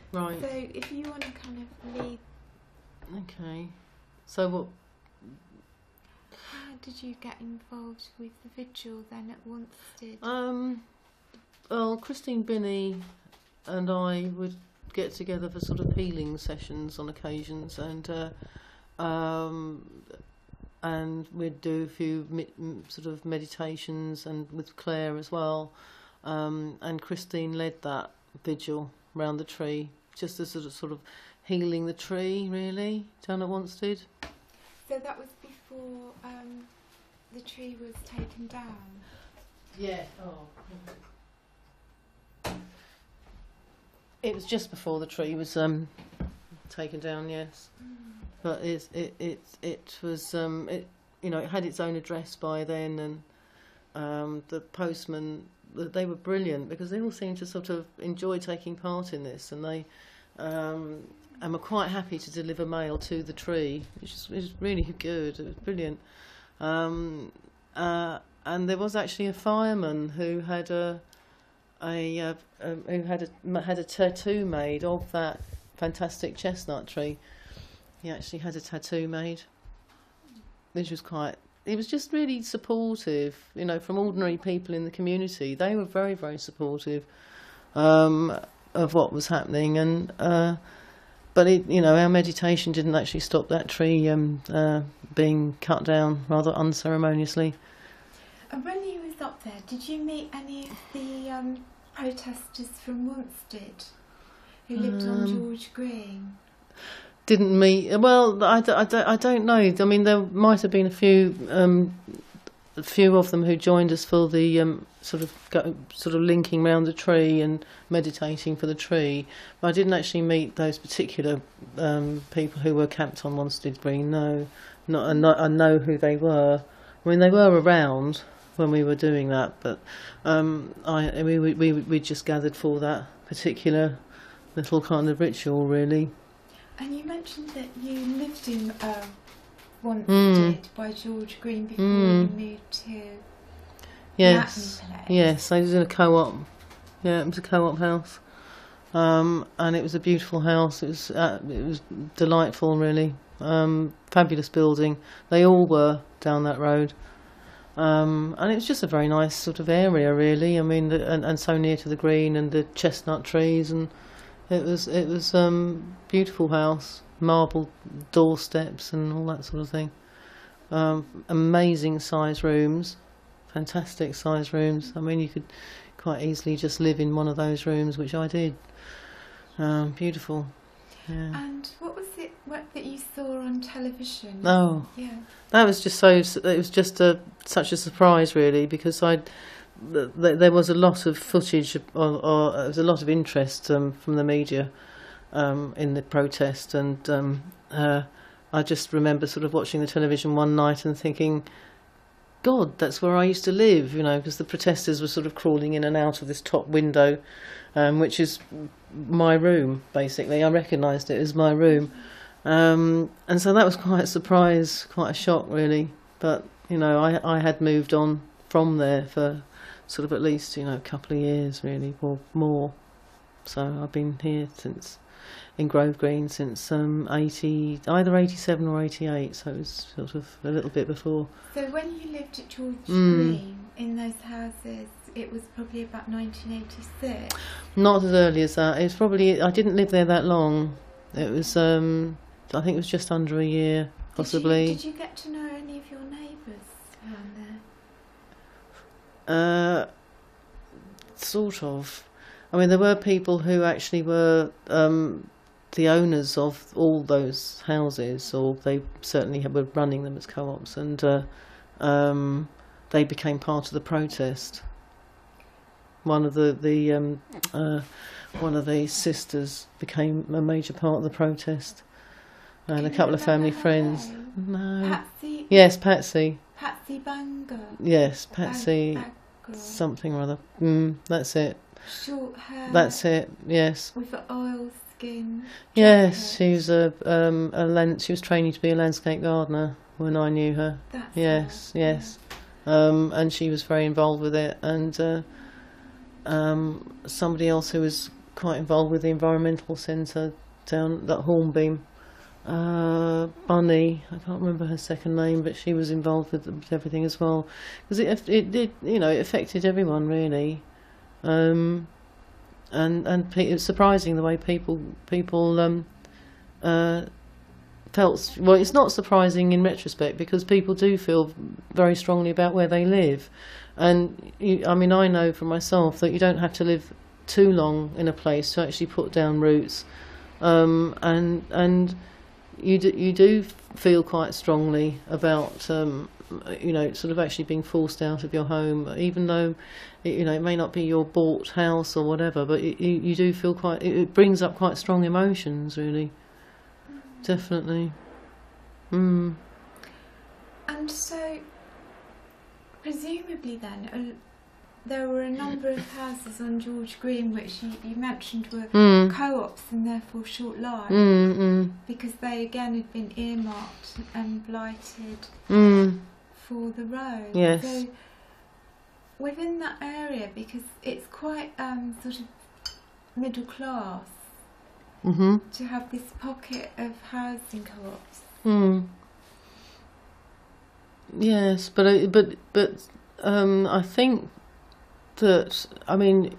Right. So if you want to kind of lead... Okay. So what... How did you get involved with the vigil then at Wanstead? Well, Christine Binney and I would get together for sort of healing sessions on occasions, and we'd do a few sort of meditations, and with Claire as well. And Christine led that vigil round the tree, just as sort of healing the tree, really, down at Wanstead. So that was before the tree was taken down? Yeah. Oh. It was just before the tree was taken down, yes. But it was it had its own address by then, and the postman, they were brilliant because they all seemed to sort of enjoy taking part in this, and they and were quite happy to deliver mail to the tree, which was really good. It was brilliant. And there was actually a fireman who had had a tattoo made of that fantastic chestnut tree. He actually had a tattoo made, which was it was just really supportive, from ordinary people in the community. They were very, very supportive of what was happening, and but our meditation didn't actually stop that tree being cut down rather unceremoniously. And when you was up there, did you meet any of the protesters from Wanstead who lived on George Green? Didn't meet. Well, I don't know. I mean, there might have been a few of them who joined us for the sort of linking round the tree and meditating for the tree. But I didn't actually meet those particular people who were camped on Wanstead Green. No, I know who they were. I mean, they were around when we were doing that, but we just gathered for that particular little kind of ritual, really. And you mentioned that you lived in Wanstead by George Green before you moved to Yes, the Place. Yes, I was in a co-op. Yeah, it was a co-op house, and it was a beautiful house. It was delightful, really. Fabulous building. They all were down that road. And it was just a very nice sort of area, really. I mean, and so near to the green and the chestnut trees, and it was beautiful house, marble doorsteps and all that sort of thing. Amazing size rooms, fantastic size rooms. I mean, you could quite easily just live in one of those rooms, which I did. Beautiful. Yeah. And what was it that you saw on television? Oh, yeah. That was just it was just such a surprise, really, because there was a lot of footage, or there was a lot of interest from the media in the protest, and I just remember sort of watching the television one night and thinking, God, that's where I used to live, because the protesters were sort of crawling in and out of this top window, which is my room, basically. I recognised it as my room. And so that was quite a surprise, quite a shock, really. But, I had moved on from there for sort of at least, a couple of years, really, or more. So I've been here in Grove Green since either 87 or 88, so it was sort of a little bit before. So when you lived at George Green, in those houses, it was probably about 1986? Not as early as that. It was probably, I didn't live there that long. It was, I think it was just under a year, possibly. Did you get to know any of your neighbours around there? Sort of. I mean, there were people who actually were the owners of all those houses, or they certainly were running them as co-ops, and they became part of the protest. One of the sisters became a major part of the protest, and a couple of family friends. No. Patsy? Yes, Patsy. Patsy Banger? Yes, Patsy. Banger. Something or other. That's it. Short hair. That's it. Yes. With the oil skin. Yes, she was she was training to be a landscape gardener when I knew her. That's yes, her. yes. And she was very involved with it. And somebody else who was quite involved with the environmental centre down at Hornbeam. Bunny, I can't remember her second name, but she was involved with everything as well, because it did, you know, it affected everyone really, and it's surprising the way people felt. Well, it's not surprising in retrospect, because people do feel very strongly about where they live, and I mean, I know for myself that you don't have to live too long in a place to actually put down roots, and you do feel quite strongly about you know, sort of actually being forced out of your home, even though you know, it may not be your bought house or whatever, but you do feel quite, it brings up quite strong emotions really. Definitely. And so presumably then there were a number of houses on George Green which you mentioned were co-ops and therefore short-lived, because they again had been earmarked and blighted for the road. Yes. So within that area, because it's quite sort of middle class, to have this pocket of housing co-ops. Yes, but I think that, I mean,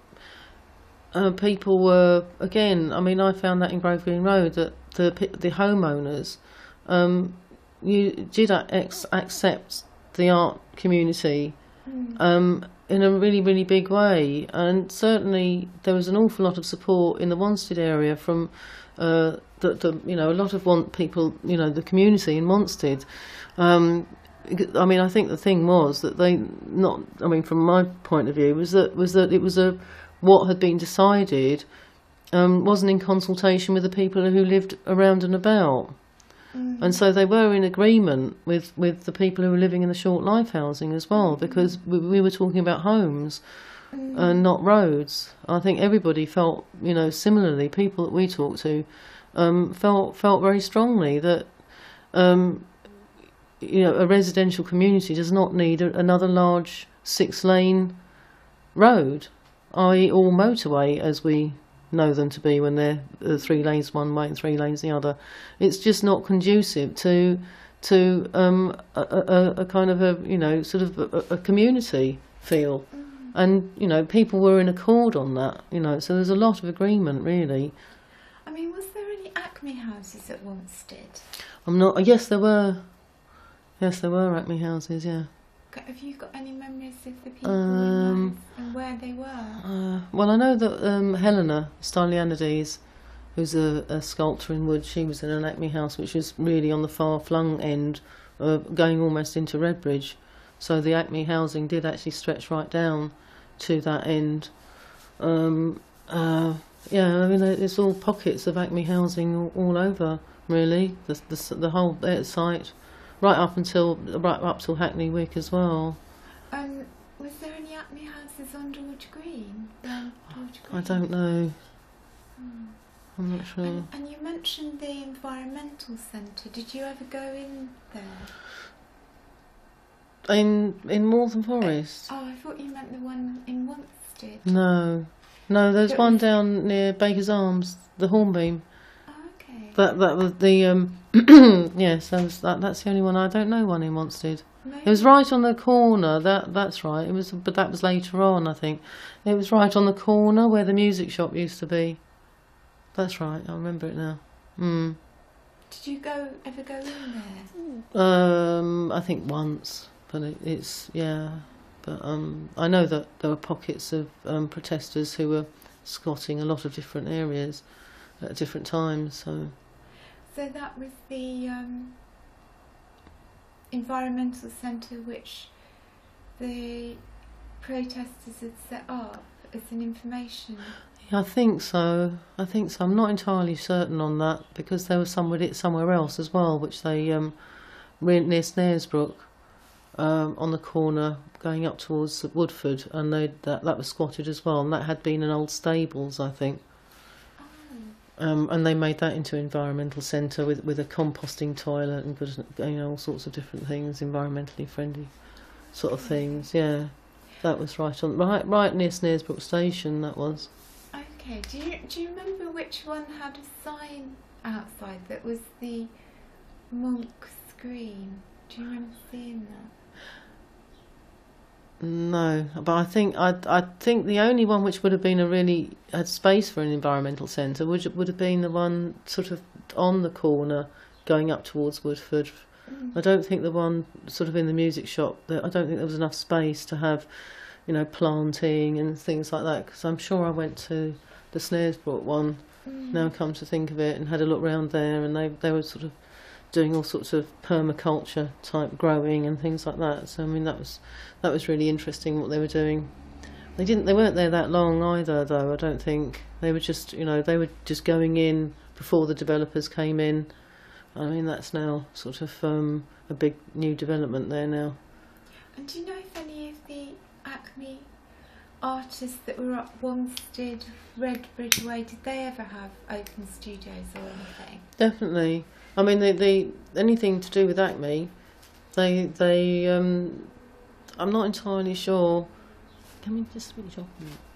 people were, again, I mean, I found that in Grove Green Road, that the homeowners you did accept the art community in a really, really big way, and certainly there was an awful lot of support in the Wanstead area from you know, a lot of people, you know, the community in Wanstead. I mean, I think the thing was that I mean, from my point of view, was that it was what had been decided wasn't in consultation with the people who lived around and about. And so they were in agreement with the people who were living in the short life housing as well, because we were talking about homes and not roads. I think everybody felt, you know, similarly, people that we talked to felt very strongly that you know, a residential community does not need another large 6-lane road, i.e. all motorway as we know them to be when they're 3 lanes one way and 3 lanes the other. It's just not conducive to a kind of a, you know, sort of a community feel. And, you know, people were in accord on that, you know, so there's a lot of agreement really. I mean, was there any Acme houses at Wanstead? Yes, there were. Yes, there were Acme houses, yeah. Have you got any memories of the people in those and where they were? Well, I know that Helena Stylianides, who's a sculptor in wood, she was in an Acme house which was really on the far-flung end, going almost into Redbridge. So the Acme housing did actually stretch right down to that end. Yeah, I mean, it's all pockets of Acme housing all over, really, the whole site. Right up till Hackney Wick as well. Was there any Acme houses on George Green? I don't know. I'm not sure. And you mentioned the environmental centre. Did you ever go in there? In Mortham Forest? Oh, I thought you meant the one in Wanstead. No, there's one down near Baker's Arms, the Hornbeam. That was the yes, that's the only one. I don't know one in Wanstead. Maybe. It was right on the corner. That's right. It was, but that was later on, I think. It was right on the corner where the music shop used to be. That's right. I remember it now. Did you ever go in there? I think once, but it's yeah. But I know that there were pockets of protesters who were squatting a lot of different areas at different times. So that was the environmental centre which the protesters had set up as an information. Yeah, I think so. I'm not entirely certain on that, because there was somewhere else as well, which they near Snaresbrook, on the corner going up towards Woodford, and that was squatted as well, and that had been an old stables, I think. And they made that into an environmental centre with a composting toilet and you know, all sorts of different things, environmentally friendly sort of things. Yeah, that was right near Snaresbrook Station. That was. Okay. Okay. Do you remember which one had a sign outside that was the Monk Screen? Do you remember seeing that? No, but I think the only one which would have been had space for an environmental centre would have been the one sort of on the corner going up towards Woodford. I don't think the one sort of in the music shop. I don't think there was enough space to have, planting and things like that. Because I'm sure I went to the Snaresbrook one. Now come to think of it, and had a look round there, and they were sort of doing all sorts of permaculture type growing and things like that. So I mean that was really interesting what they were doing. They weren't there that long either, though. I don't think they were just going in before the developers came in. I mean that's now sort of a big new development there now. And do you know if any of the Acme artists that were up Wanstead, Redbridge Way, did they ever have open studios or anything? Definitely. I mean, the anything to do with Acme, I'm not entirely sure. Can we just switch off a minute?